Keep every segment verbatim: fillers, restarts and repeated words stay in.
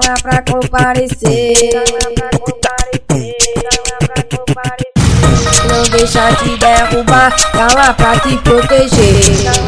lá pra comparecer. Não deixa te derrubar, tá lá pra te proteger.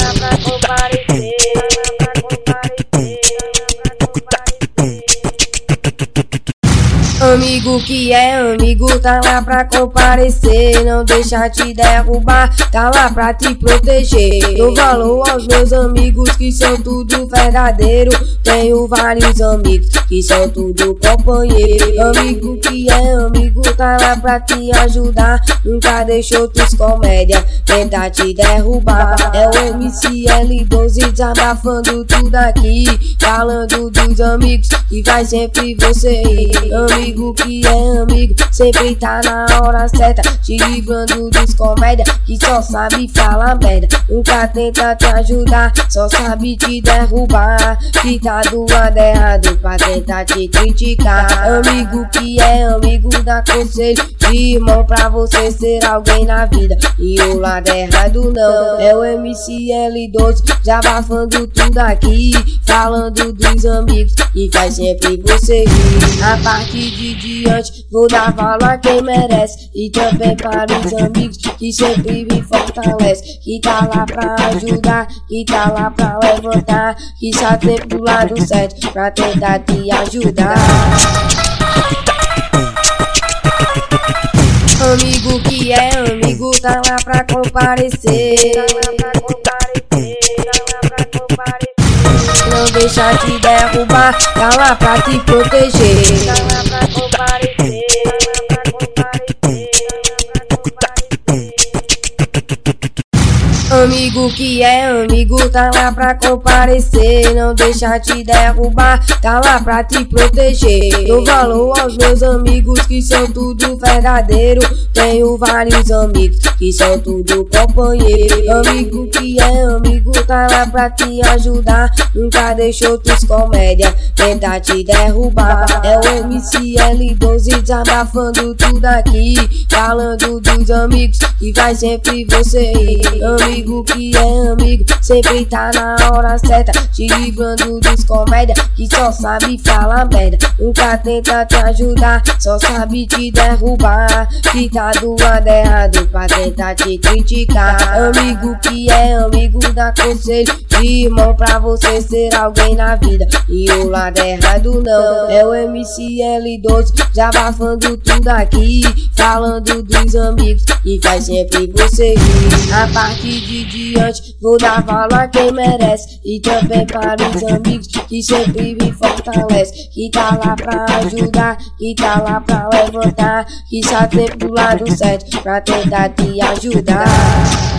Amigo que é amigo, tá lá pra comparecer. Não deixa te derrubar, tá lá pra te proteger. Dou valor aos meus amigos que são tudo verdadeiro. Tenho vários amigos que são tudo companheiro. Amigo que é amigo, tá lá pra te ajudar. Nunca deixou tus comédia tentar te derrubar. É o M C L doze desabafando tudo aqui, falando dos amigos que faz sempre você rir. Amigo que é amigo, sempre tá na hora certa, te livrando dos comédia que só sabe falar merda. Nunca tenta te ajudar, só sabe te derrubar. Que tá do lado errado pra tentar te criticar. Amigo que é amigo, dá conselho de irmão pra você ser alguém na vida. E o lado errado não, é o M C L doze desabafando tudo aqui, falando dos amigos que faz sempre você rir. A partir de diante vou dar valor a quem merece, e também para os amigos que sempre me fortalecem. Que tá lá pra ajudar, que tá lá pra levantar, que só tem pro lado certo pra tentar te ajudar. Amigo que é amigo, tá lá pra comparecer. Não deixa te derrubar, tá lá pra te proteger. Amigo que é amigo, tá lá pra comparecer. Não deixa te derrubar, tá lá pra te proteger. Dou valor aos meus amigos que são tudo verdadeiro. Tenho vários amigos que são tudo companheiro. Amigo que é amigo, tá lá pra te ajudar. Nunca deixou tus comédia tentar te derrubar. É o M C L doze desabafando tudo aqui, falando dos amigos que faz sempre você rir. Amigo que é amigo, sempre tá na hora certa, te livrando dos comédia que só sabe falar merda. Nunca tenta te ajudar, só sabe te derrubar. Que tá do lado errado pra tentar te criticar. Amigo que é amigo, dá conselho de irmão pra você ser alguém na vida. E o lado errado não, é o M C L doze desabafando tudo aqui, falando dos amigos que faz sempre você rir. A partir de diante vou dar valor a quem merece, e também para os amigos que sempre me fortalecem. Que tá lá pra ajudar, que tá lá pra levantar, que só tem pro lado certo pra tentar te ajudar.